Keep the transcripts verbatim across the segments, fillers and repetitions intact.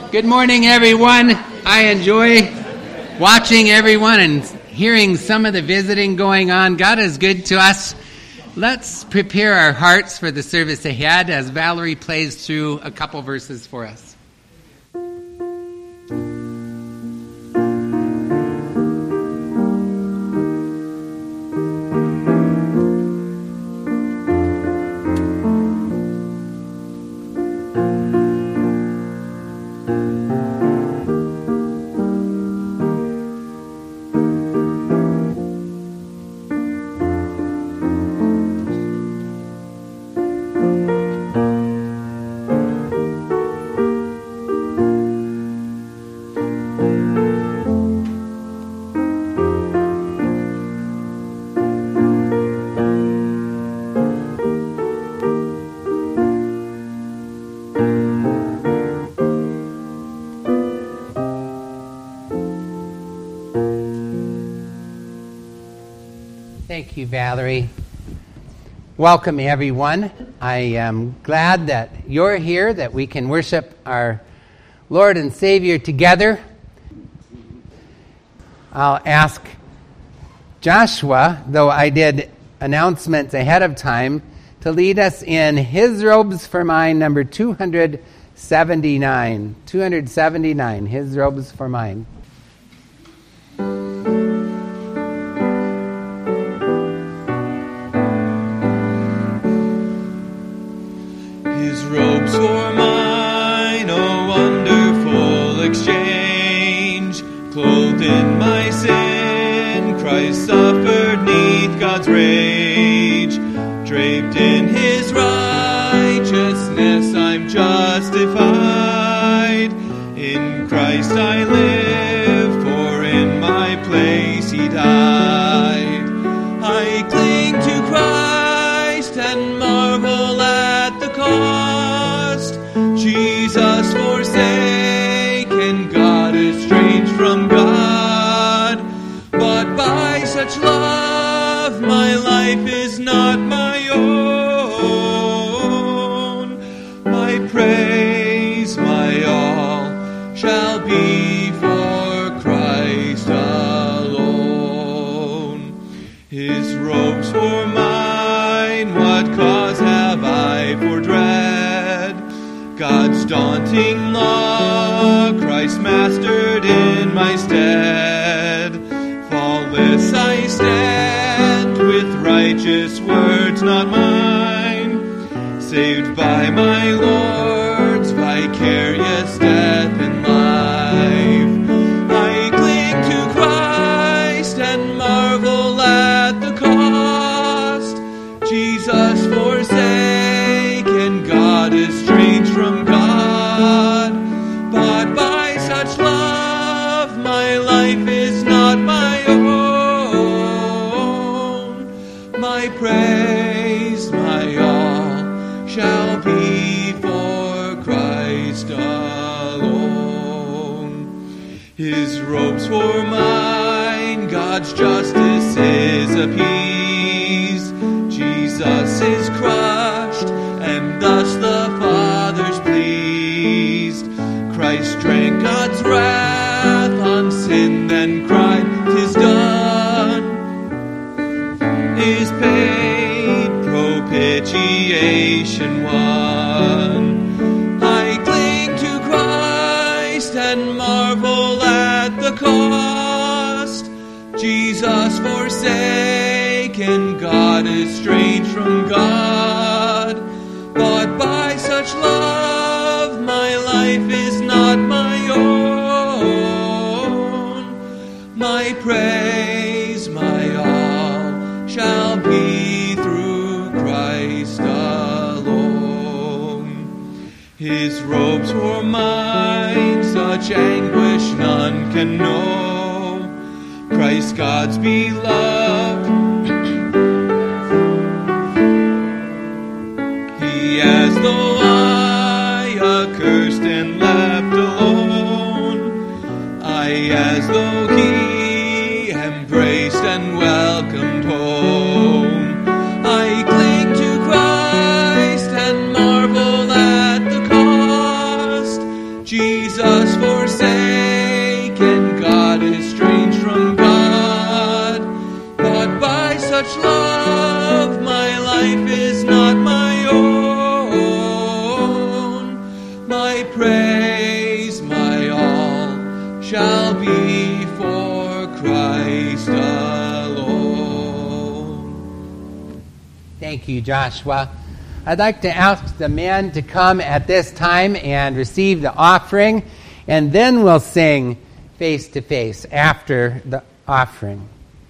Good morning, everyone. I enjoy watching everyone and hearing some of the visiting going on. God is good to us. Let's prepare our hearts for the service ahead as Valerie plays through a couple verses for us. Thank you, Valerie. Welcome, everyone. I am glad that you're here, that we can worship our Lord and Savior together. I'll ask Joshua, though I did announcements ahead of time, to lead us in His Robes for Mine, number two seventy-nine. two seventy-nine, His Robes for Mine. Robes for mine, a wonderful exchange. Clothed in my sin, Christ suffered neath God's rage. Draped in His righteousness, I'm justified. In Christ I live, for in my place He died. I cling to Christ and marvel at the cost. Jesus forsaken, God estranged from God. But by such love, my life is not my own. My praise, my all, shall be for Christ alone. His robes for mine, what cause have I for dread? God's daunting law, Christ mastered in my stead. Faultless I stand, with righteous words not mine, saved by my Lord's vicarious death and life. I cling to Christ and marvel at the cost. Jesus forsaken, God estranged from God. But by such love, my life is not my own. My praise, my all, shall be for Christ alone. His robes for mine, God's justice is appeased. Jesus is crushed, and thus the Father's pleased. Christ drank God's wrath on sin, then cried, "'Tis done." Is paid, propitiation won. I cling to Christ and marvel at the cost. Jesus forsaken, God estranged from God. But by such love, my life is not my own. My praise, my all, shall be through Christ alone. His robes for mine, such anguish none can know. Christ God's beloved, as though I, accursed and left alone, I, as though He, embraced and welcomed home. I cling to Christ and marvel at the cost. Jesus you, Joshua. I'd like to ask the men to come at this time and receive the offering, and then we'll sing Face to Face after the offering.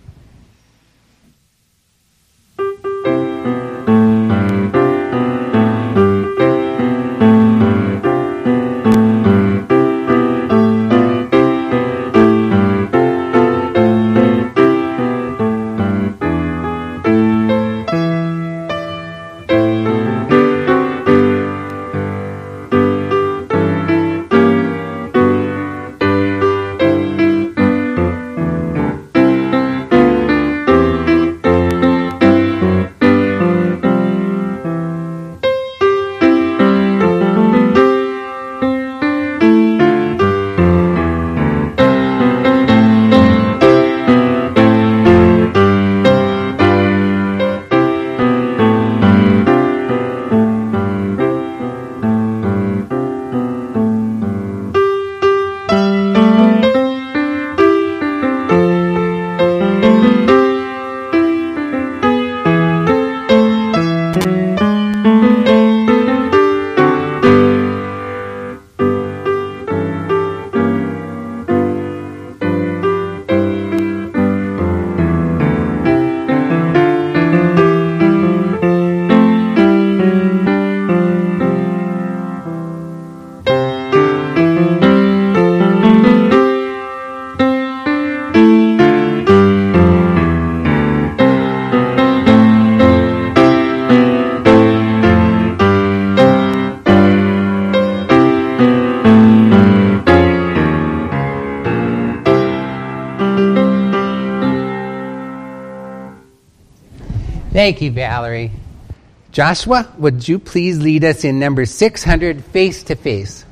Thank you, Valerie. Joshua, would you please lead us in number six hundred, Face to Face?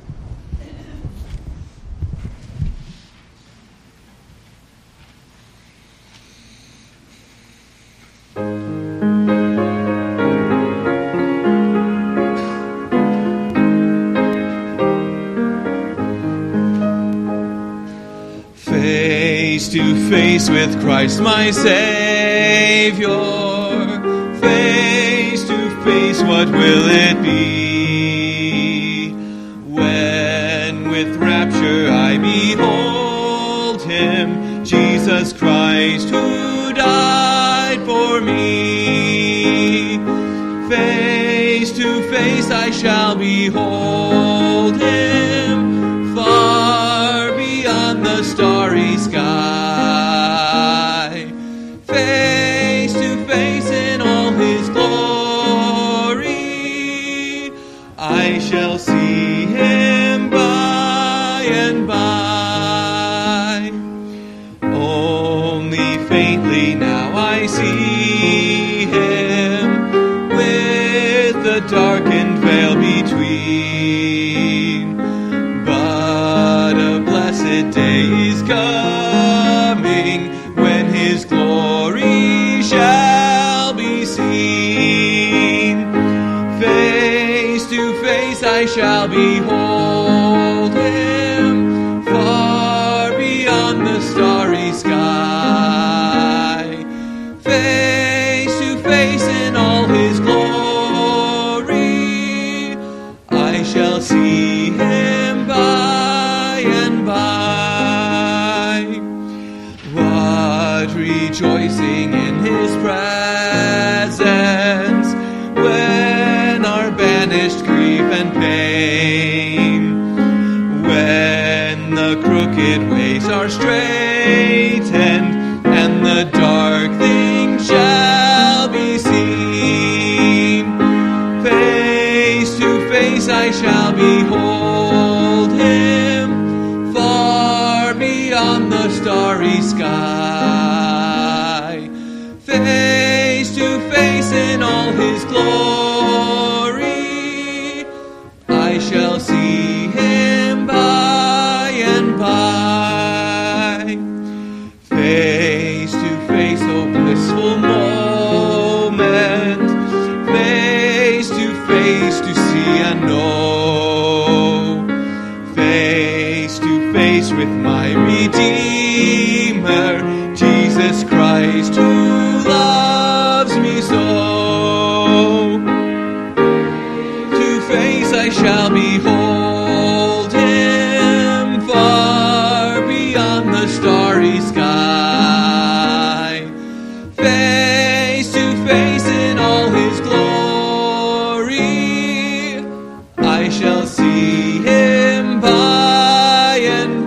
Face to face with Christ my Savior. Face to face, what will it be? When with rapture I behold Him, Jesus Christ who died for me. Face to face I shall behold Him, far beyond the starry sky. Face to face in all His glory, I shall see Him by and by. Only faintly now I see Him, with the darkened veil between. But a blessed day is coming, when His glory shall be seen. Face to face I shall behold Him, far beyond the starry sky. Face to face in all His glory, I shall see Him by and by. What rejoicing in His presence, when our banished grief and pain, when the crooked ways are straightened, and the dark things shall be seen. Face to face I shall behold Him, far beyond the starry sky. Face to face in all His glory, I shall see Him by and by. Face to face, oh blissful moment, face to face to see and know. Face to face with my Redeemer, Jesus Christ, who loves me so. face I shall behold him far beyond the starry sky, face to face in all his glory. I shall see him by and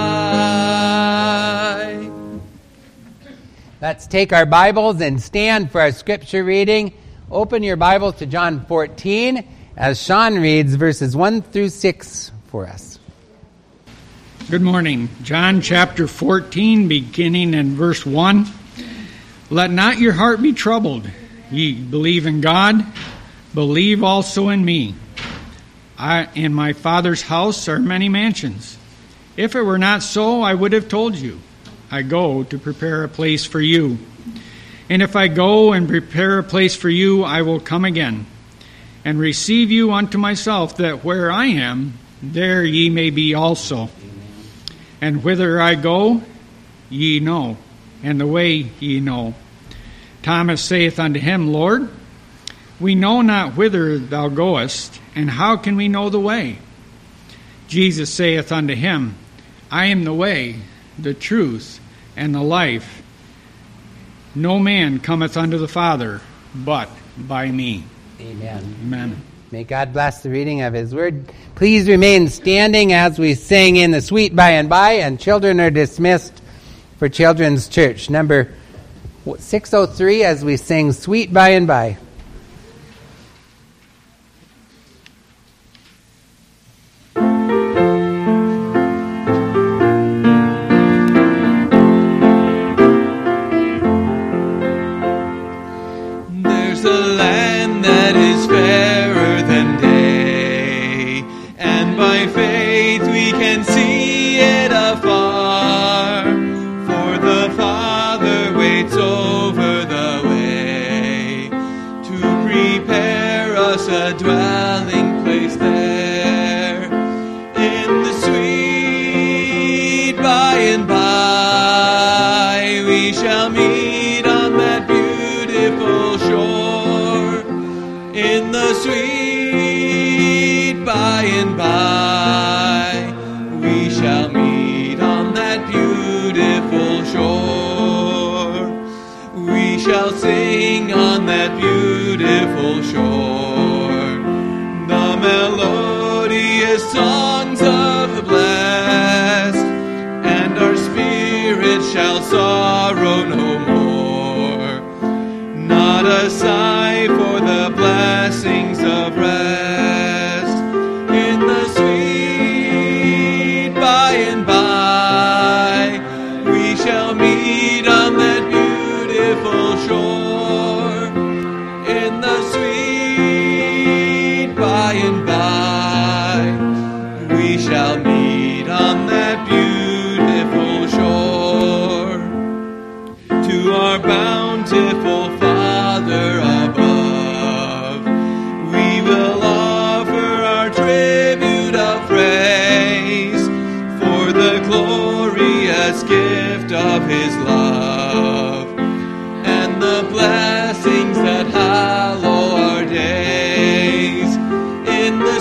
by. Let's take our Bibles and stand for our scripture reading. Open your Bibles to John fourteen as Sean reads verses one through six for us. Good morning. John chapter fourteen, beginning in verse one. Let not your heart be troubled. Ye believe in God, believe also in me. I, in my Father's house are many mansions. If it were not so, I would have told you. I go to prepare a place for you. And if I go and prepare a place for you, I will come again, and receive you unto myself, that where I am, there ye may be also. And whither I go, ye know, and the way ye know. Thomas saith unto him, Lord, we know not whither thou goest, and how can we know the way? Jesus saith unto him, I am the way, the truth, and the life. No man cometh unto the Father, but by me. Amen. Amen. May God bless the reading of his word. Please remain standing as we sing in the Sweet By and By, and children are dismissed for Children's Church. Number six oh three as we sing Sweet By and By. There's a land that is fairer than day, and by faith we can see it afar. For the Father waits over the way to prepare us a dwelling place there. In the sweet by and by we shall meet on that beautiful shore. In the sweet by and by we shall meet on that beautiful shore. We shall sing on that beautiful shore the melodious songs of the blessed, and our spirit shall sorrow no more. Not a sigh for the blessings of rest. In the sweet by and by we shall meet on that beautiful shore. In the sweet by and by we shall meet on that beautiful shore. To our bountiful Father above, we will offer our tribute of praise for the glorious gift of his love, and the blessings that hallow our days. In the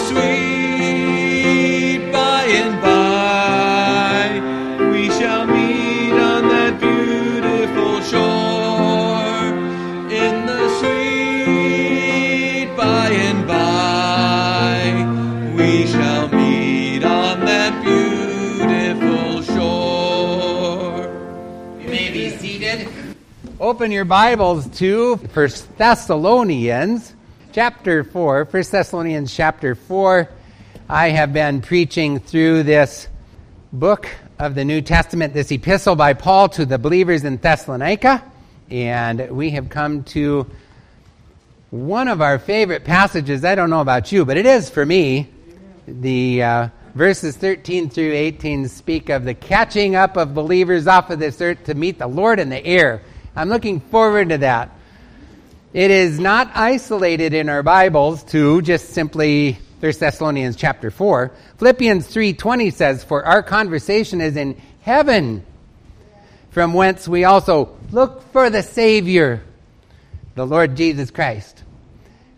sweet by and by we shall meet on that beautiful shore. In the sweet by and by we shall meet on that beautiful shore. You may be seated. Open your Bibles to First Thessalonians chapter four. First Thessalonians chapter four. I have been preaching through this book of the New Testament, this epistle by Paul to the believers in Thessalonica, and we have come to one of our favorite passages. I don't know about you, but it is for me. The uh, verses thirteen through eighteen speak of the catching up of believers off of this earth to meet the Lord in the air. I'm looking forward to that. It is not isolated in our Bibles to just simply First Thessalonians chapter four. Philippians three twenty says, "For our conversation is in heaven, from whence we also look for the Savior, the Lord Jesus Christ."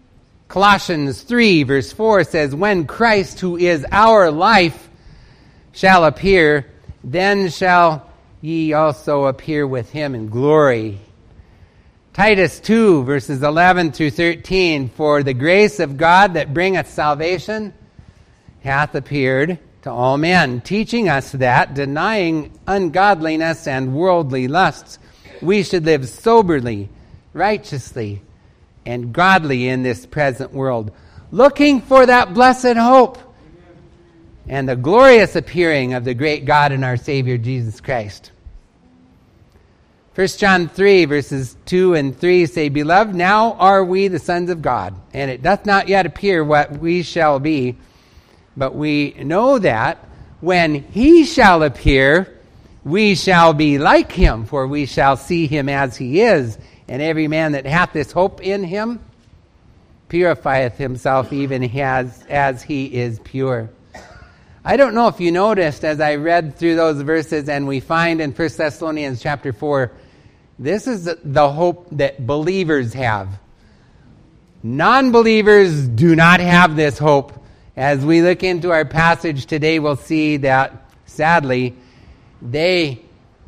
Colossians three, verse four says, when Christ, who is our life, shall appear, then shall ye also appear with him in glory. Titus two, verses eleven through thirteen, for the grace of God that bringeth salvation hath appeared to all men, teaching us that, denying ungodliness and worldly lusts, we should live soberly, righteously, and godly in this present world, looking for that blessed hope and the glorious appearing of the great God and our Savior Jesus Christ. First John three, verses two and three say, beloved, now are we the sons of God, and it doth not yet appear what we shall be, but we know that when he shall appear, we shall be like him, for we shall see him as he is. And every man that hath this hope in him purifieth himself even as, as he is pure. I don't know if you noticed as I read through those verses, and we find in First Thessalonians chapter four, this is the hope that believers have. Non-believers do not have this hope. As we look into our passage today, we'll see that, sadly, they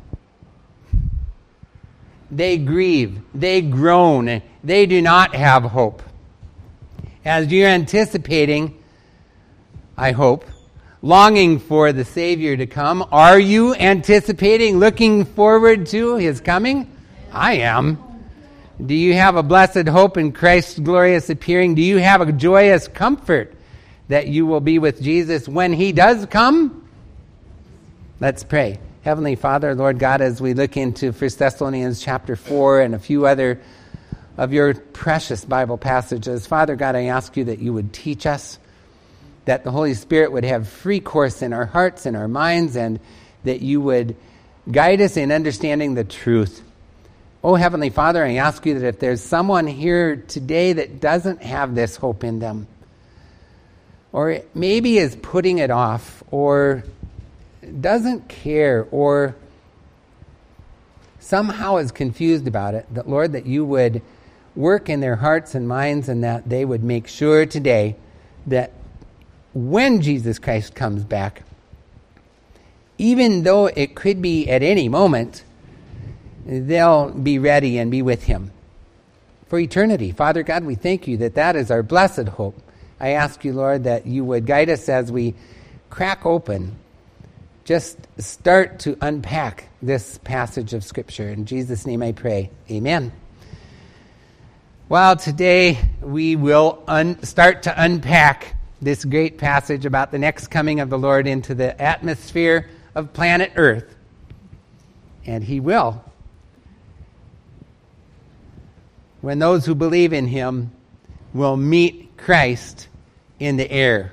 They grieve, they groan, they do not have hope. As you're anticipating, I hope, longing for the Savior to come, are you anticipating, looking forward to his coming? I am. Do you have a blessed hope in Christ's glorious appearing? Do you have a joyous comfort that you will be with Jesus when he does come? Let's pray. Heavenly Father, Lord God, as we look into First Thessalonians chapter four and a few other of your precious Bible passages, Father God, I ask you that you would teach us, that the Holy Spirit would have free course in our hearts and our minds, and that you would guide us in understanding the truth. Oh, Heavenly Father, I ask you that if there's someone here today that doesn't have this hope in them, or maybe is putting it off, or doesn't care, or somehow is confused about it, that, Lord, that you would work in their hearts and minds, and that they would make sure today that when Jesus Christ comes back, even though it could be at any moment, they'll be ready and be with him for eternity. Father God, we thank you that that is our blessed hope. I ask you, Lord, that you would guide us as we crack open, just start to unpack this passage of Scripture. In Jesus' name I pray. Amen. Well, today we will un- start to unpack this great passage about the next coming of the Lord into the atmosphere of planet Earth. And he will. When those who believe in him will meet Christ in the air.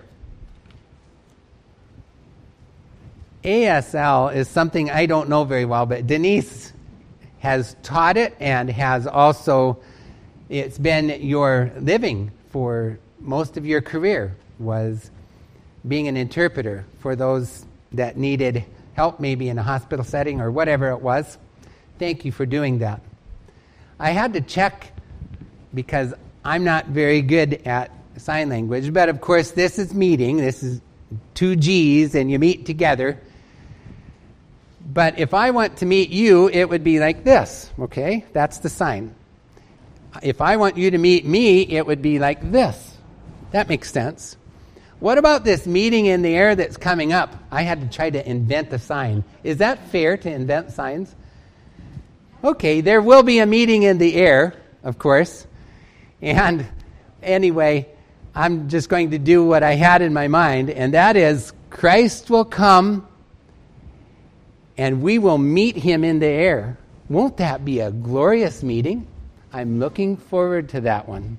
A S L is something I don't know very well, but Denise has taught it and has also, it's been your living for most of your career, was being an interpreter for those that needed help, maybe in a hospital setting or whatever it was. Thank you for doing that. I had to check because I'm not very good at sign language, but of course this is meeting, this is two G's and you meet together. But if I want to meet you, it would be like this, okay? That's the sign. If I want you to meet me, it would be like this. That makes sense. What about this meeting in the air that's coming up? I had to try to invent a sign. Is that fair to invent signs? Okay, there will be a meeting in the air, of course. And anyway, I'm just going to do what I had in my mind, and that is Christ will come and we will meet him in the air. Won't that be a glorious meeting? I'm looking forward to that one.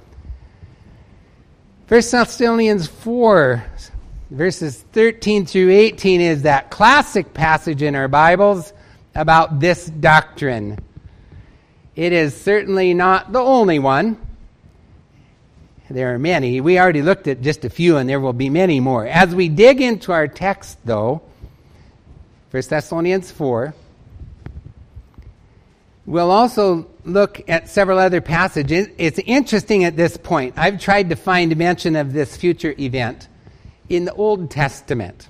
First Thessalonians four, verses thirteen through eighteen is that classic passage in our Bibles about this doctrine. It is certainly not the only one. There are many. We already looked at just a few, and there will be many more. As we dig into our text, though, First Thessalonians four, we'll also look at several other passages. It's interesting at this point. I've tried to find mention of this future event in the Old Testament.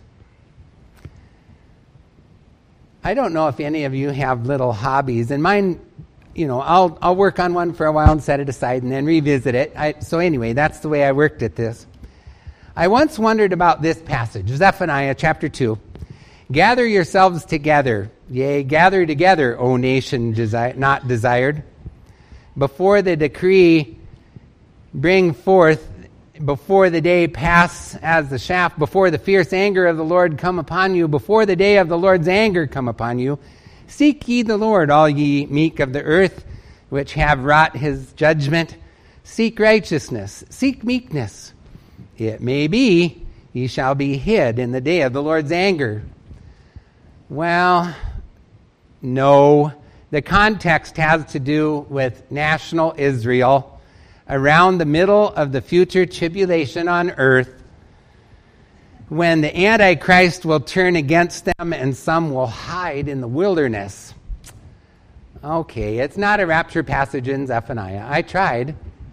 I don't know if any of you have little hobbies, and mine, you know, I'll I'll work on one for a while and set it aside and then revisit it. I, so anyway, that's the way I worked at this. I once wondered about this passage, Zephaniah chapter two. Gather yourselves together, yea, gather together, O nation desi- not desired. Before the decree bring forth, before the day pass as the shaft, before the fierce anger of the Lord come upon you, before the day of the Lord's anger come upon you, seek ye the Lord, all ye meek of the earth, which have wrought his judgment. Seek righteousness, seek meekness. It may be ye shall be hid in the day of the Lord's anger. Well, no. The context has to do with national Israel around the middle of the future tribulation on earth, when the Antichrist will turn against them and some will hide in the wilderness. Okay, it's not a rapture passage in Zephaniah. I tried.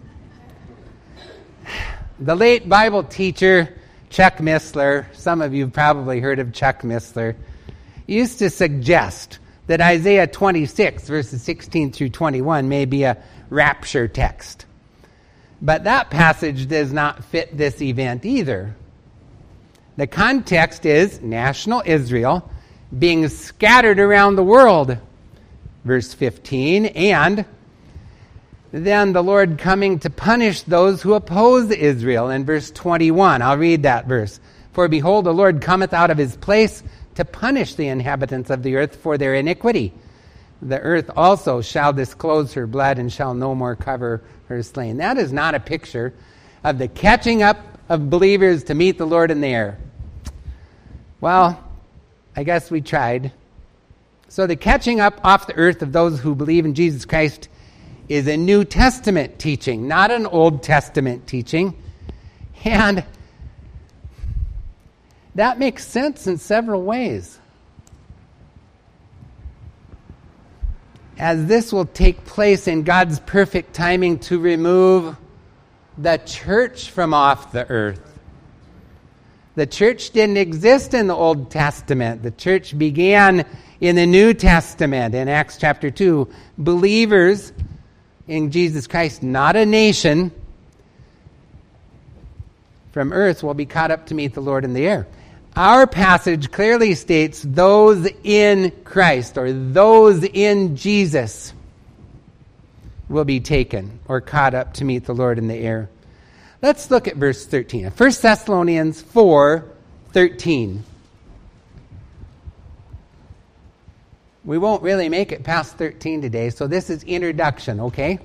The late Bible teacher, Chuck Missler, some of you have probably heard of Chuck Missler, used to suggest that Isaiah twenty-six, verses sixteen through twenty-one, may be a rapture text. But that passage does not fit this event either. The context is national Israel being scattered around the world, verse fifteen, and then the Lord coming to punish those who oppose Israel in verse twenty-one. I'll read that verse. For behold, the Lord cometh out of his place to punish the inhabitants of the earth for their iniquity. The earth also shall disclose her blood and shall no more cover her slain. That is not a picture of the catching up of believers to meet the Lord in the air. Well, I guess we tried. So the catching up off the earth of those who believe in Jesus Christ is a New Testament teaching, not an Old Testament teaching. And that makes sense in several ways. As this will take place in God's perfect timing to remove the church from off the earth. The church didn't exist in the Old Testament. The church began in the New Testament in Acts chapter two. Believers in Jesus Christ, not a nation, from earth will be caught up to meet the Lord in the air. Our passage clearly states those in Christ or those in Jesus will be taken or caught up to meet the Lord in the air. Let's look at verse thirteen. First Thessalonians four thirteen. We won't really make it past thirteen today, so this is introduction, okay?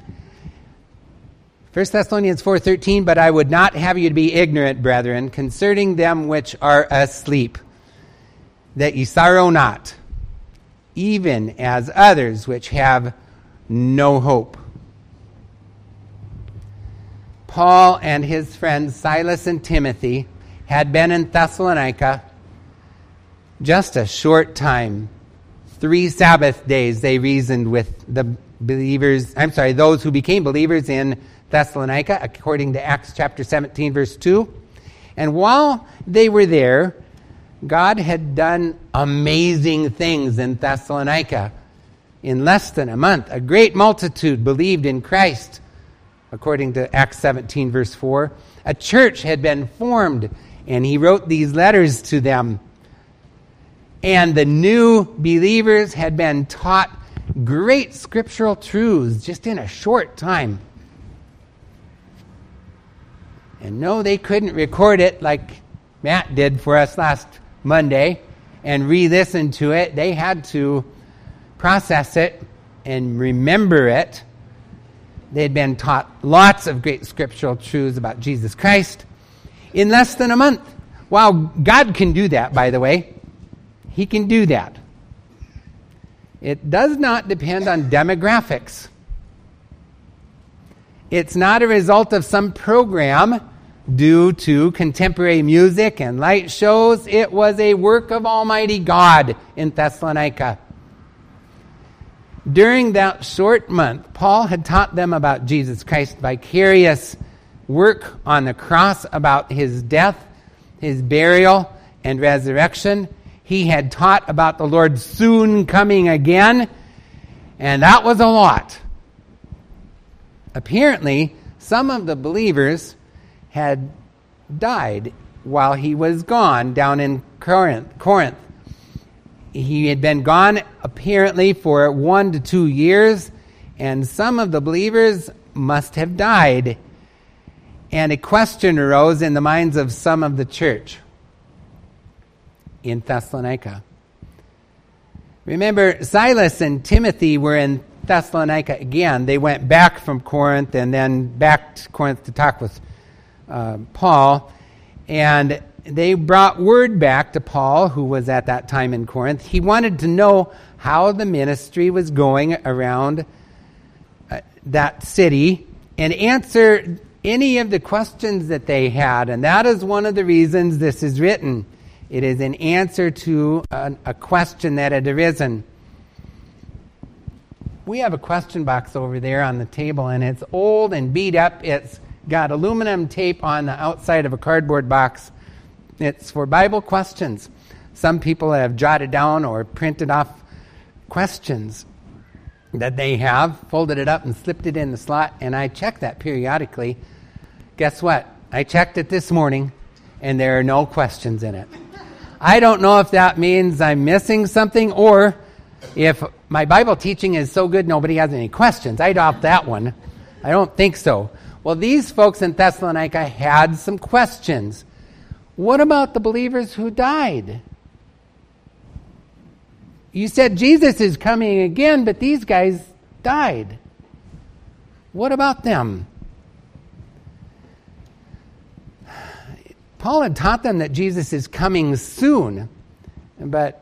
First Thessalonians four thirteen, but I would not have you to be ignorant, brethren, concerning them which are asleep, that ye sorrow not, even as others which have no hope. Paul and his friends Silas and Timothy had been in Thessalonica just a short time. Three Sabbath days they reasoned with the believers, I'm sorry, those who became believers in Thessalonica, according to Acts chapter seventeen, verse two. And while they were there, God had done amazing things in Thessalonica. In less than a month, a great multitude believed in Christ, according to Acts seventeen, verse four. A church had been formed, and he wrote these letters to them. And the new believers had been taught great scriptural truths just in a short time. And no, they couldn't record it like Matt did for us last Monday and re-listen to it. They had to process it and remember it. They'd been taught lots of great scriptural truths about Jesus Christ in less than a month. Wow, God can do that, by the way. He can do that. It does not depend on demographics. It's not a result of some program due to contemporary music and light shows. It was a work of Almighty God in Thessalonica. During that short month, Paul had taught them about Jesus Christ's vicarious work on the cross, about his death, his burial, and resurrection. He had taught about the Lord soon coming again, and that was a lot. Apparently, some of the believers had died while he was gone down in Corinth. Corinth. He had been gone apparently for one to two years, and some of the believers must have died. And a question arose in the minds of some of the church in Thessalonica. Remember, Silas and Timothy were in Thessalonica again. They went back from Corinth and then back to Corinth to talk with uh, Paul. And they brought word back to Paul, who was at that time in Corinth. He wanted to know how the ministry was going around uh, that city and answer any of the questions that they had. And that is one of the reasons this is written. It is an answer to a, a question that had arisen. We have a question box over there on the table, and it's old and beat up. It's got aluminum tape on the outside of a cardboard box. It's for Bible questions. Some people have jotted down or printed off questions that they have, folded it up and slipped it in the slot, and I check that periodically. Guess what? I checked it this morning, and there are no questions in it. I don't know if that means I'm missing something, or if my Bible teaching is so good nobody has any questions. I doubt that one. I don't think so. Well, these folks in Thessalonica had some questions. What about the believers who died? You said Jesus is coming again, but these guys died. What about them? Paul had taught them that Jesus is coming soon, but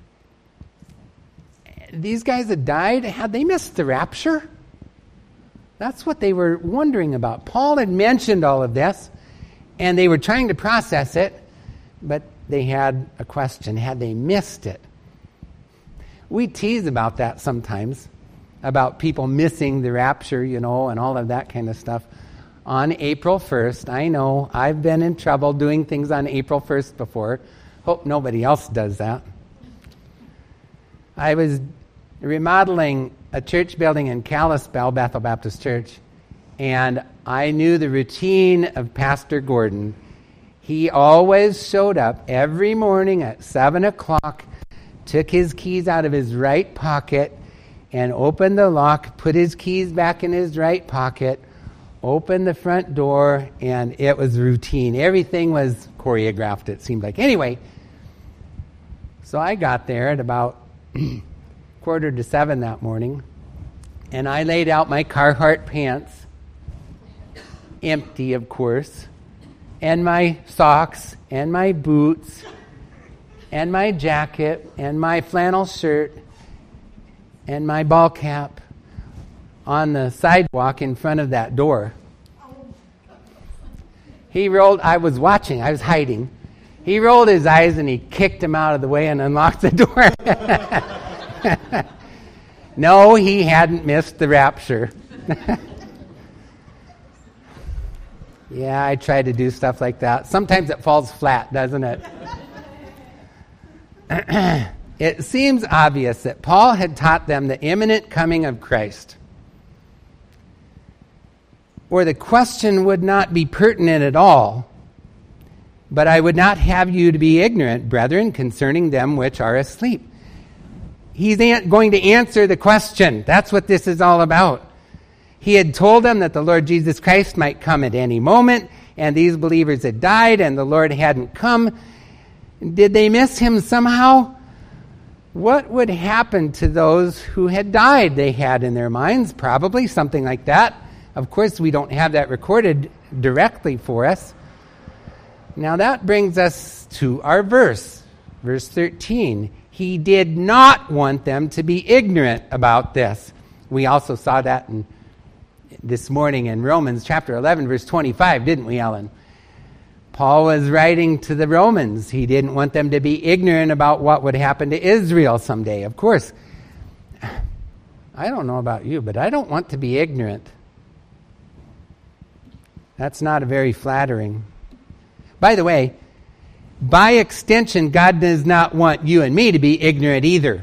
these guys that died, had they missed the rapture? That's what they were wondering about. Paul had mentioned all of this, and they were trying to process it, but they had a question. Had they missed it? We tease about that sometimes, about people missing the rapture, you know, and all of that kind of stuff. On April first, I know I've been in trouble doing things on April first before. Hope nobody else does that. I was remodeling a church building in Kalispell, Bethel Baptist Church, and I knew the routine of Pastor Gordon. He always showed up every morning at seven o'clock, took his keys out of his right pocket, and opened the lock, put his keys back in his right pocket, opened the front door, and it was routine. Everything was choreographed, it seemed like. Anyway, so I got there at about quarter to seven that morning, and I laid out my Carhartt pants, empty, of course, and my socks, and my boots, and my jacket, and my flannel shirt, and my ball cap on the sidewalk in front of that door. He rolled, I was watching, I was hiding. He rolled his eyes and he kicked him out of the way and unlocked the door. No, he hadn't missed the rapture. Yeah, I try to do stuff like that. Sometimes it falls flat, doesn't it? It seems obvious that Paul had taught them the imminent coming of Christ, or the question would not be pertinent at all. But I would not have you to be ignorant, brethren, concerning them which are asleep. He's going to answer the question. That's what this is all about. He had told them that the Lord Jesus Christ might come at any moment, and these believers had died, and the Lord hadn't come. Did they miss him somehow? What would happen to those who had died? They had in their minds probably something like that. Of course, we don't have that recorded directly for us. Now that brings us to our verse, verse thirteen. He did not want them to be ignorant about this. We also saw that in, this morning in Romans chapter eleven, verse twenty-five, didn't we, Ellen? Paul was writing to the Romans. He didn't want them to be ignorant about what would happen to Israel someday. Of course, I don't know about you, but I don't want to be ignorant. That's not a very flattering. By the way, by extension, God does not want you and me to be ignorant either.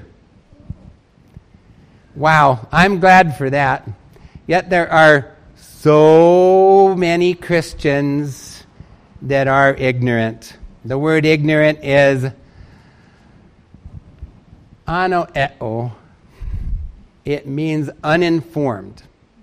Wow, I'm glad for that. Yet there are so many Christians that are ignorant. The word ignorant is anoeo. It means uninformed.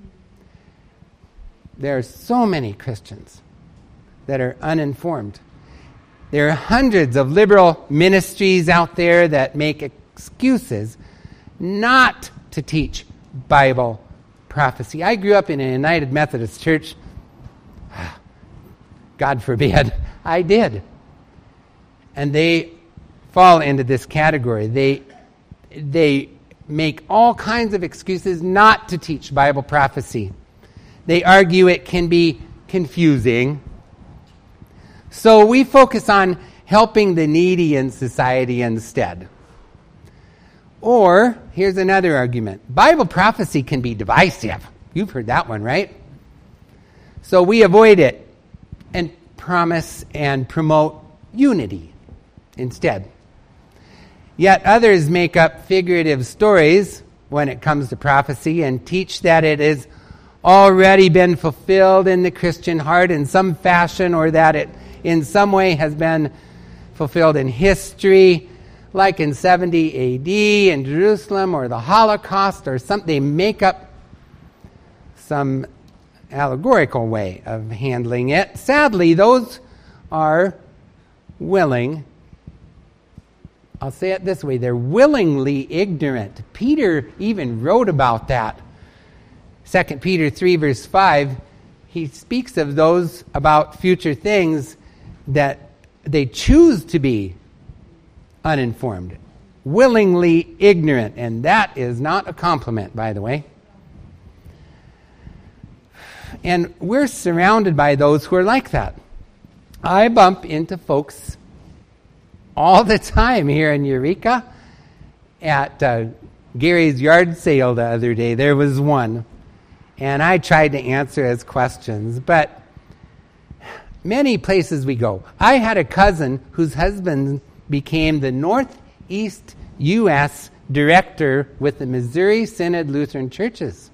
There are so many Christians that are uninformed. There are hundreds of liberal ministries out there that make excuses not to teach Bible prophecy. I grew up in a United Methodist church. God forbid, I did. And they fall into this category. They, they make all kinds of excuses not to teach Bible prophecy. They argue it can be confusing. So we focus on helping the needy in society instead. Or, here's another argument. Bible prophecy can be divisive. You've heard that one, right? So we avoid it and promise and promote unity instead. Yet others make up figurative stories when it comes to prophecy and teach that it has already been fulfilled in the Christian heart in some fashion, or that it in some way has been fulfilled in history, like in seventy A D in Jerusalem, or the Holocaust, or something. They make up some allegorical way of handling it. Sadly, those are willing, I'll say it this way, they're willingly ignorant. Peter even wrote about that. Second Peter three, verse five, he speaks of those about future things that they choose to be uninformed, willingly ignorant, and that is not a compliment, by the way. And we're surrounded by those who are like that. I bump into folks all the time here in Eureka. At uh, Gary's yard sale the other day, there was one, and I tried to answer his questions, but many places we go. I had a cousin whose husband became the Northeast U S director with the Missouri Synod Lutheran Churches.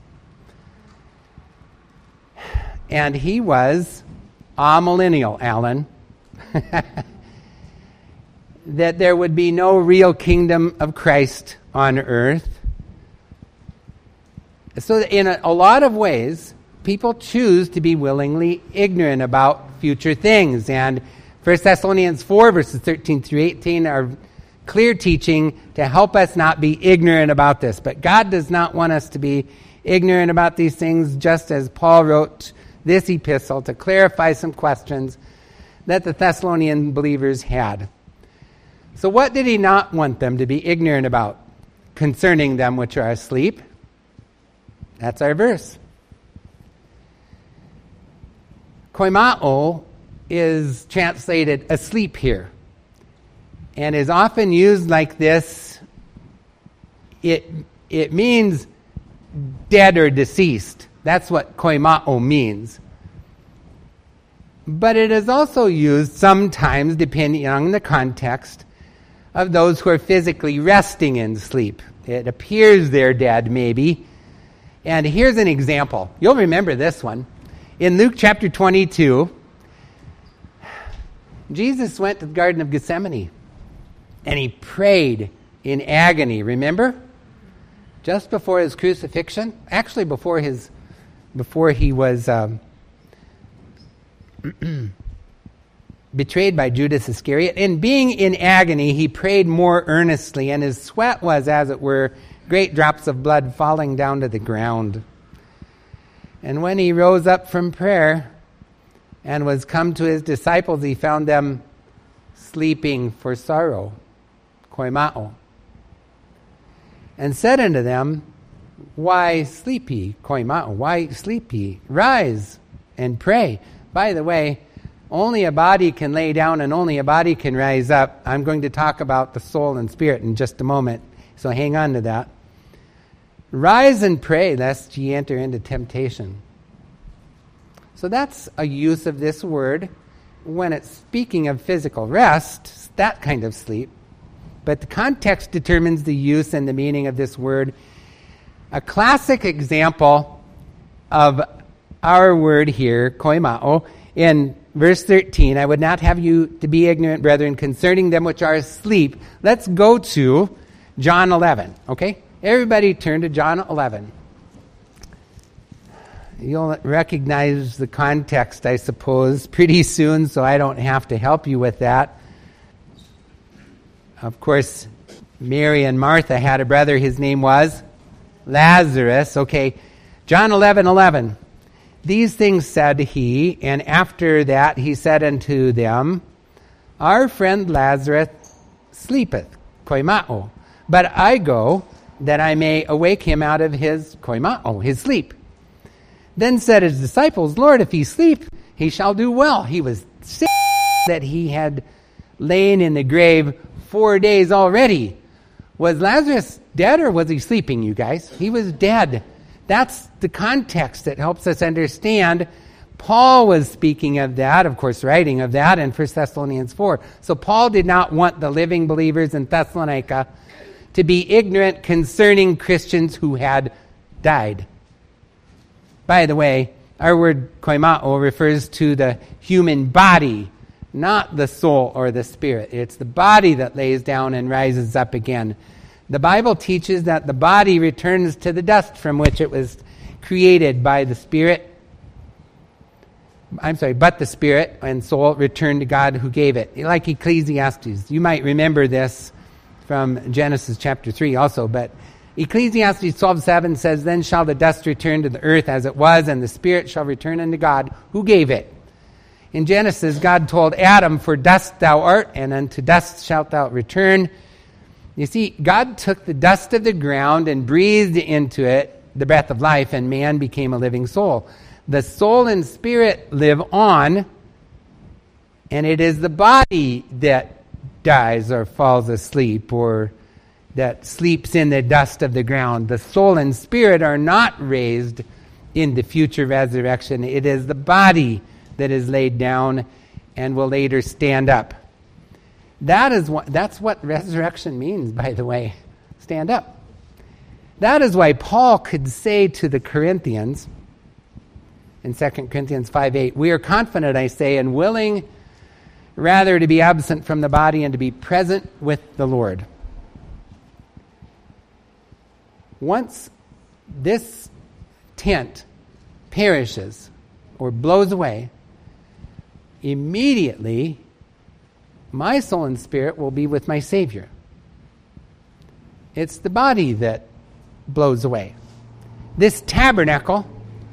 And he was amillennial, Alan. That there would be no real kingdom of Christ on earth. So in a, a lot of ways, people choose to be willingly ignorant about future things. And First Thessalonians four, verses thirteen through eighteen are clear teaching to help us not be ignorant about this. But God does not want us to be ignorant about these things, just as Paul wrote this epistle to clarify some questions that the Thessalonian believers had. So what did he not want them to be ignorant about concerning them which are asleep? That's our verse. Koimao is translated asleep here, and is often used like this. It it means dead or deceased. That's what koimao means. But it is also used sometimes, depending on the context, of those who are physically resting in sleep. It appears they're dead, maybe. And here's an example. You'll remember this one. In Luke chapter twenty-two, Jesus went to the Garden of Gethsemane, and he prayed in agony, remember? Just before his crucifixion. Actually, before his, before he was um, betrayed by Judas Iscariot. And being in agony, he prayed more earnestly, and his sweat was, as it were, great drops of blood falling down to the ground. And when he rose up from prayer and was come to his disciples, he found them sleeping for sorrow, koimao, and said unto them, Why sleep ye, koimao? Why sleep ye? Rise and pray. By the way, only a body can lay down and only a body can rise up. I'm going to talk about the soul and spirit in just a moment, so hang on to that. Rise and pray, lest ye enter into temptation. So that's a use of this word when it's speaking of physical rest, that kind of sleep. But the context determines the use and the meaning of this word. A classic example of our word here, koimao, in verse thirteen, I would not have you to be ignorant, brethren, concerning them which are asleep. Let's go to John eleven, okay? Everybody turn to John eleven. You'll recognize the context, I suppose, pretty soon, so I don't have to help you with that. Of course, Mary and Martha had a brother. His name was Lazarus. Okay, John eleven eleven. These things said he, and after that he said unto them, our friend Lazarus sleepeth, koimao, but I go that I may awake him out of his koimao, his sleep. Then said his disciples, Lord, if he sleep, he shall do well. He was sick that he had lain in the grave four days already. Was Lazarus dead or was he sleeping, you guys? He was dead. That's the context that helps us understand. Paul was speaking of that, of course, writing of that in First Thessalonians four. So Paul did not want the living believers in Thessalonica to be ignorant concerning Christians who had died. By the way, our word koimao refers to the human body, not the soul or the spirit. It's the body that lays down and rises up again. The Bible teaches that the body returns to the dust from which it was created by the Spirit. I'm sorry, but the Spirit and soul return to God who gave it. Like Ecclesiastes. You might remember this from Genesis chapter three also, but Ecclesiastes twelve seven says, Then shall the dust return to the earth as it was, and the Spirit shall return unto God who gave it. In Genesis, God told Adam, For dust thou art, and unto dust shalt thou return. You see, God took the dust of the ground and breathed into it the breath of life, and man became a living soul. The soul and spirit live on, and it is the body that dies or falls asleep or that sleeps in the dust of the ground. The soul and spirit are not raised in the future resurrection. It is the body that is laid down and will later stand up. That is what, that's what resurrection means, by the way. Stand up. That is why Paul could say to the Corinthians in Second Corinthians five eight, We are confident, I say, and willing rather to be absent from the body and to be present with the Lord. Once this tent perishes or blows away, immediately my soul and spirit will be with my Savior. It's the body that blows away. This tabernacle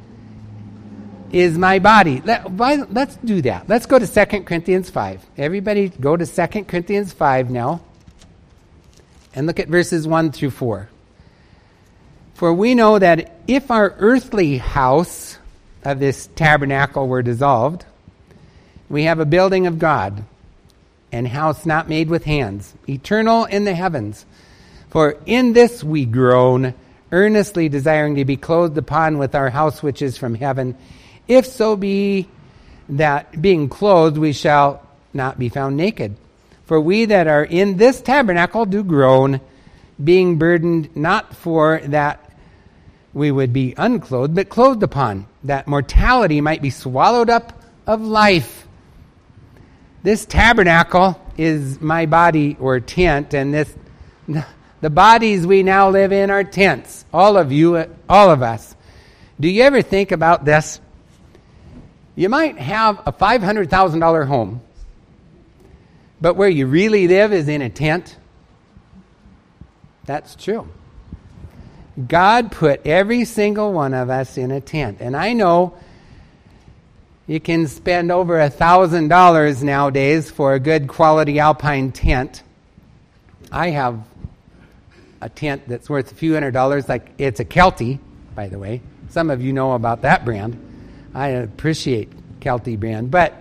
is my body. Let, why, let's do that. Let's go to Second Corinthians five. Everybody go to Second Corinthians five now and look at verses one through four. For we know that if our earthly house of this tabernacle were dissolved, we have a building of God, and house not made with hands, eternal in the heavens. For in this we groan, earnestly desiring to be clothed upon with our house which is from heaven, if so be that being clothed we shall not be found naked. For we that are in this tabernacle do groan, being burdened not for that we would be unclothed, but clothed upon, that mortality might be swallowed up of life. This tabernacle is my body or tent, and this the bodies we now live in are tents. All of you, all of us. Do you ever think about this? You might have a five hundred thousand dollars home, but where you really live is in a tent. That's true. God put every single one of us in a tent. And I know you can spend over a thousand dollars nowadays for a good quality alpine tent. I have a tent that's worth a few hundred dollars. Like, it's a Kelty, by the way. Some of you know about that brand. I appreciate Kelty brand, but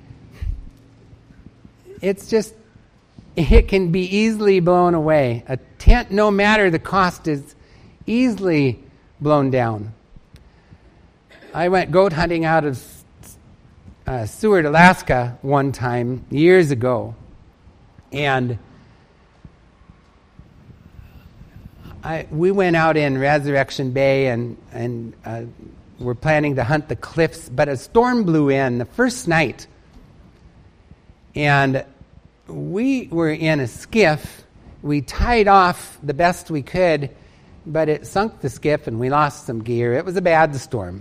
it's just, it can be easily blown away. A tent, no matter the cost, is easily blown down. I went goat hunting out of uh, Seward, Alaska one time years ago, and I, we went out in Resurrection Bay and and uh, were planning to hunt the cliffs, but a storm blew in the first night, and we were in a skiff. We tied off the best we could, but it sunk the skiff and we lost some gear. It was a bad storm.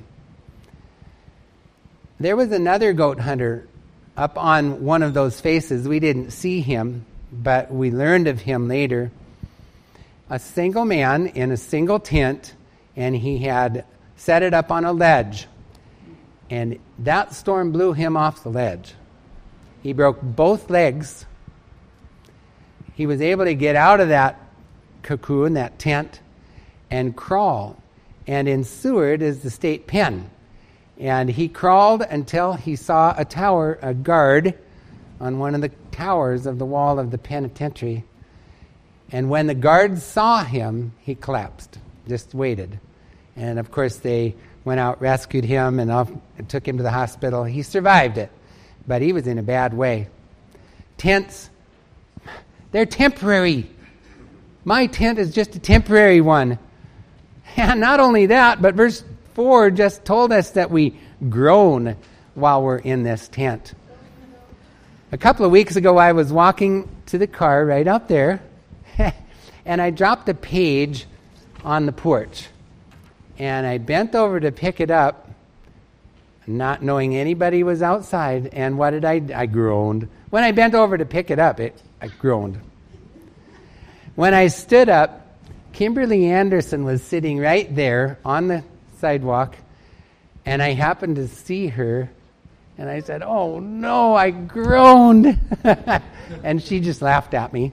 There was another goat hunter up on one of those faces. We didn't see him, but we learned of him later. A single man in a single tent, and he had set it up on a ledge. And that storm blew him off the ledge. He broke both legs. He was able to get out of that cocoon, that tent, and crawl. And in Seward is the state pen. And he crawled until he saw a tower, a guard, on one of the towers of the wall of the penitentiary. And when the guards saw him, he collapsed, just waited. And of course they went out, rescued him, and off, took him to the hospital. He survived it, but he was in a bad way. Tents, they're temporary. My tent is just a temporary one. And not only that, but verse four just told us that we groan while we're in this tent. A couple of weeks ago, I was walking to the car right out there, and I dropped a page on the porch. And I bent over to pick it up, not knowing anybody was outside. And what did I I groaned. When I bent over to pick it up, it I groaned. When I stood up, Kimberly Anderson was sitting right there on the sidewalk, and I happened to see her, and I said, "Oh no, I groaned." And she just laughed at me.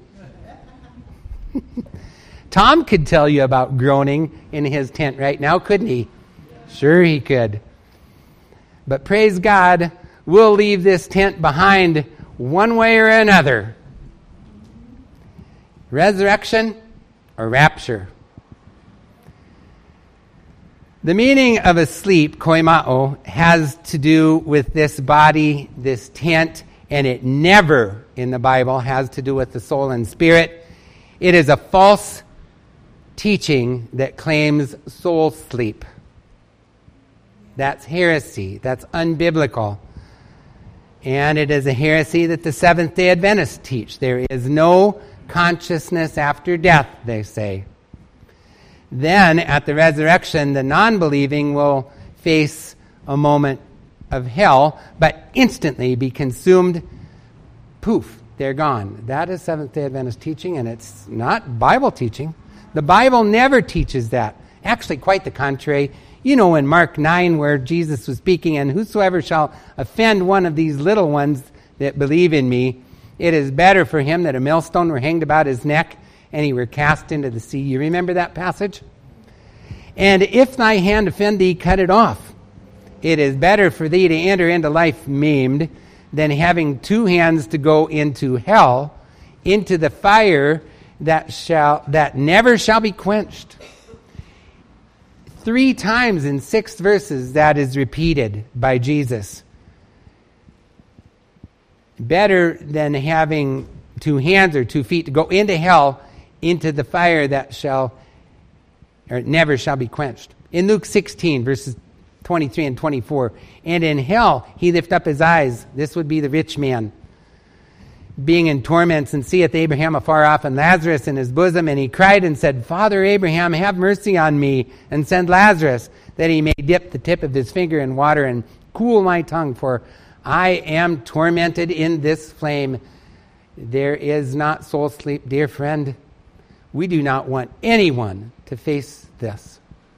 Tom could tell you about groaning in his tent right now, couldn't he? Sure he could. But praise God, we'll leave this tent behind one way or another. Resurrection or rapture. The meaning of asleep, koimao, has to do with this body, this tent, and it never in the Bible has to do with the soul and spirit. It is a false teaching that claims soul sleep. That's heresy. That's unbiblical. And it is a heresy that the Seventh-day Adventists teach. There is no consciousness after death, they say. Then, at the resurrection, the non-believing will face a moment of hell, but instantly be consumed. Poof, they're gone. That is Seventh-day Adventist teaching, and it's not Bible teaching. The Bible never teaches that. Actually, quite the contrary. You know in Mark nine where Jesus was speaking, and whosoever shall offend one of these little ones that believe in me, it is better for him that a millstone were hanged about his neck and he were cast into the sea. You remember that passage? And if thy hand offend thee, cut it off. It is better for thee to enter into life maimed than having two hands to go into hell, into the fire that shall that never shall be quenched. Three times in six verses that is repeated by Jesus. Better than having two hands or two feet to go into hell, into the fire that shall or never shall be quenched. In Luke sixteen, verses twenty-three and twenty-four, and in hell he lift up his eyes. This would be the rich man, being in torments, and seeth Abraham afar off and Lazarus in his bosom. And he cried and said, Father Abraham, have mercy on me, and send Lazarus, that he may dip the tip of his finger in water and cool my tongue, for I am tormented in this flame. There is not soul sleep, dear friend. We do not want anyone to face this.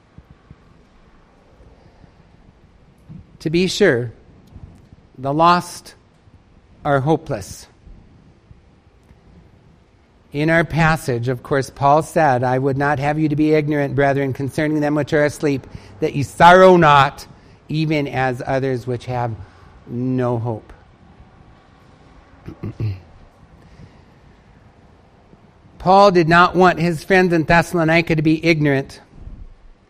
To be sure, the lost are hopeless. In our passage, of course, Paul said, I would not have you to be ignorant, brethren, concerning them which are asleep, that ye sorrow not, even as others which have no hope. Paul did not want his friends in Thessalonica to be ignorant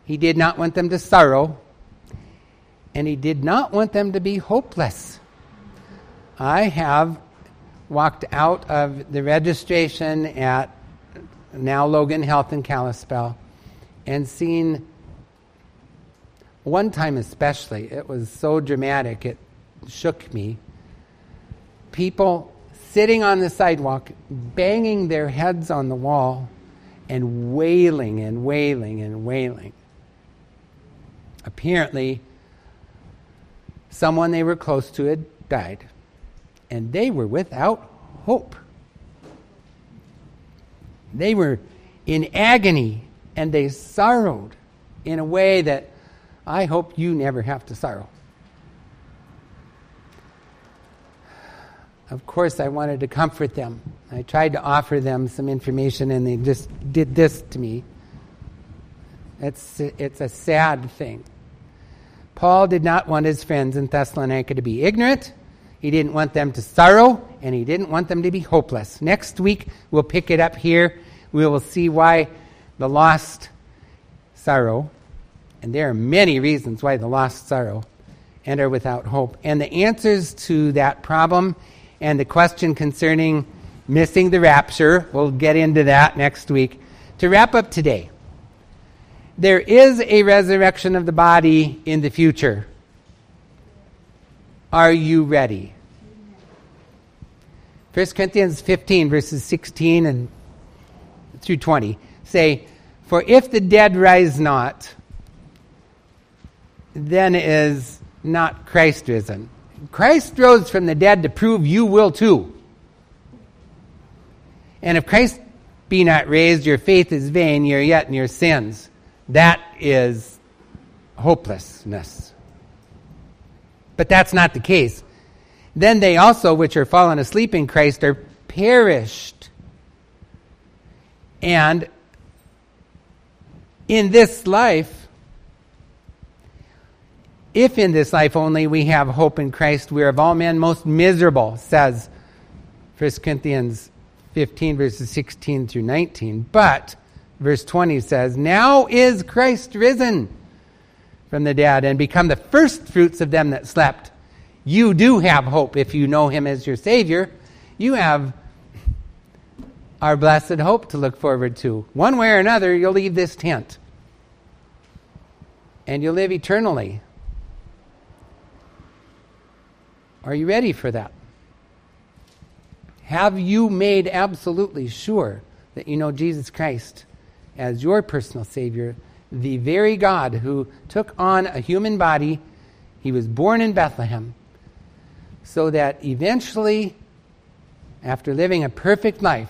He did not want them to sorrow, and he did not want them to be hopeless. I have walked out of the registration at now Logan Health in Kalispell and seen, one time especially, it was so dramatic, it shook me, people sitting on the sidewalk, banging their heads on the wall and wailing and wailing and wailing. Apparently, someone they were close to had died, and they were without hope. They were in agony, and they sorrowed in a way that I hope you never have to sorrow. Of course, I wanted to comfort them. I tried to offer them some information, and they just did this to me. It's, it's a sad thing. Paul did not want his friends in Thessalonica to be ignorant. He didn't want them to sorrow, and he didn't want them to be hopeless. Next week, we'll pick it up here. We will see why the lost sorrow, and there are many reasons why the lost sorrow and are without hope. And the answers to that problem and the question concerning missing the rapture, we'll get into that next week. To wrap up today, there is a resurrection of the body in the future. Are you ready? First Corinthians fifteen, verses sixteen and through twenty say, "For if the dead rise not, then is not Christ risen." Christ rose from the dead to prove you will too. And if Christ be not raised, your faith is vain, you're yet in your sins. That is hopelessness. But that's not the case. Then they also, which are fallen asleep in Christ, are perished. And in this life, if in this life only we have hope in Christ, we are of all men most miserable, says First Corinthians fifteen, verses sixteen through nineteen. But verse twenty says, "Now is Christ risen from the dead and become the first fruits of them that slept." You do have hope if you know him as your Savior. You have our blessed hope to look forward to. One way or another, you'll leave this tent. And you'll live eternally. Are you ready for that? Have you made absolutely sure that you know Jesus Christ as your personal Savior, the very God who took on a human body? He was born in Bethlehem so that eventually, after living a perfect life,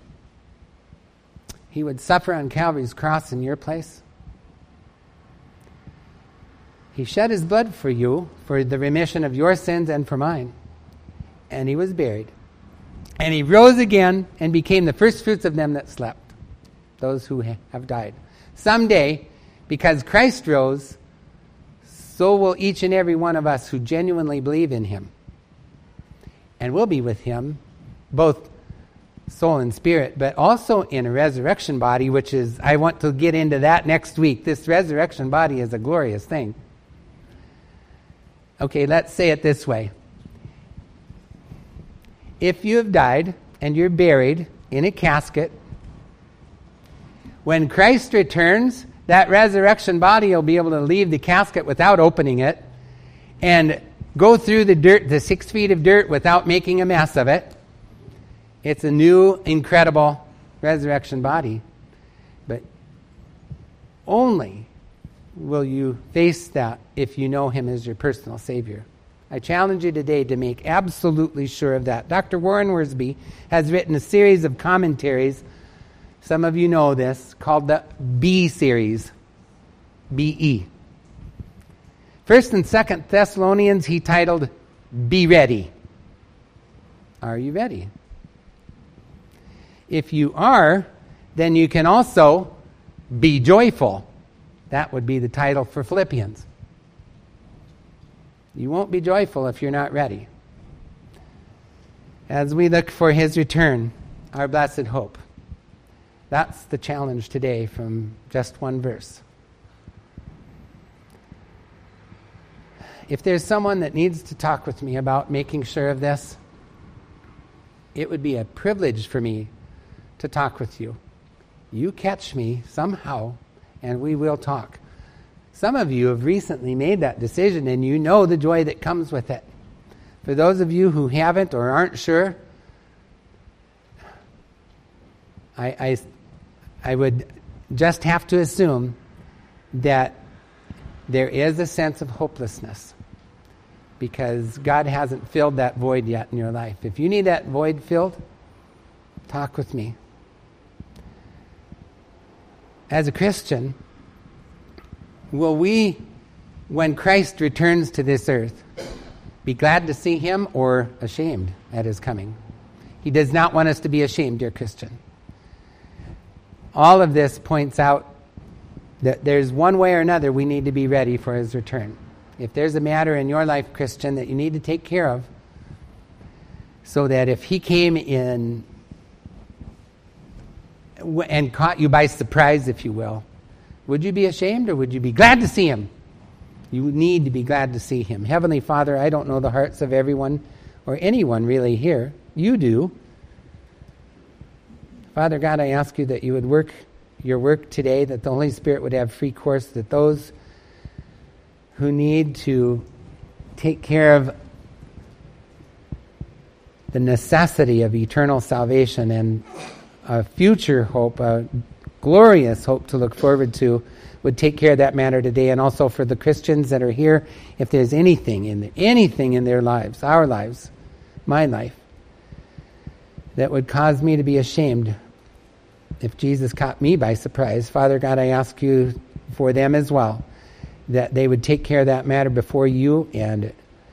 he would suffer on Calvary's cross in your place. He shed his blood for you, for the remission of your sins and for mine. And he was buried. And he rose again and became the first fruits of them that slept, those who have died. Someday, because Christ rose, so will each and every one of us who genuinely believe in him. And we'll be with him, both soul and spirit, but also in a resurrection body, which is, I want to get into that next week. This resurrection body is a glorious thing. Okay, let's say it this way. If you have died and you're buried in a casket, when Christ returns, that resurrection body will be able to leave the casket without opening it and go through the dirt, the six feet of dirt, without making a mess of it. It's a new, incredible resurrection body. But only will you face that if you know him as your personal Savior. I challenge you today to make absolutely sure of that. Doctor Warren Wiersbe has written a series of commentaries, some of you know this, called the B series, B E. First and Second Thessalonians he titled, "Be Ready." Are you ready? If you are, then you can also be joyful. That would be the title for Philippians. You won't be joyful if you're not ready. As we look for his return, our blessed hope. That's the challenge today from just one verse. if there's someone that needs to talk with me about making sure of this, it would be a privilege for me to talk with you. You catch me somehow, and we will talk. Some of you have recently made that decision, and you know the joy that comes with it. For those of you who haven't or aren't sure, I, I, I would just have to assume that there is a sense of hopelessness because God hasn't filled that void yet in your life. If you need that void filled, talk with me. As a Christian, will we, when Christ returns to this earth, be glad to see him or ashamed at his coming? He does not want us to be ashamed, dear Christian. All of this points out that there's one way or another we need to be ready for his return. If there's a matter in your life, Christian, that you need to take care of, so that if he came in and caught you by surprise, if you will, would you be ashamed or would you be glad to see him? You need to be glad to see him. Heavenly Father, I don't know the hearts of everyone or anyone really here. You do. Father God, I ask you that you would work your work today, that the Holy Spirit would have free course, that those who need to take care of the necessity of eternal salvation and a future hope, a glorious hope to look forward to, would take care of that matter today. And also for the Christians that are here, if there's anything in the, anything in their lives, our lives, my life, that would cause me to be ashamed if Jesus caught me by surprise, Father God, I ask you for them as well, that they would take care of that matter before you and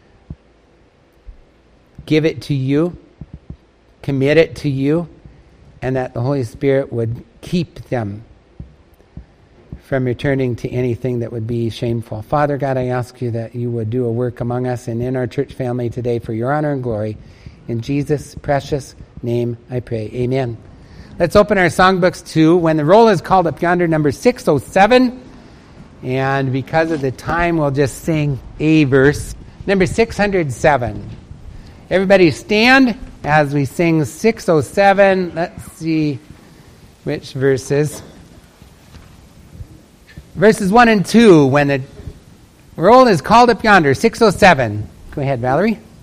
give it to you, commit it to you, and that the Holy Spirit would keep them from returning to anything that would be shameful. Father God, I ask you that you would do a work among us and in our church family today for your honor and glory. In Jesus' precious name I pray. Amen. Let's open our songbooks to When the Roll is Called Up Yonder, number six oh seven. And because of the time, we'll just sing a verse. Number six hundred seven. Everybody stand as we sing six oh seven. Let's see which verses. Verses one and two. When the roll is called up yonder, six oh seven. Go ahead, Valerie.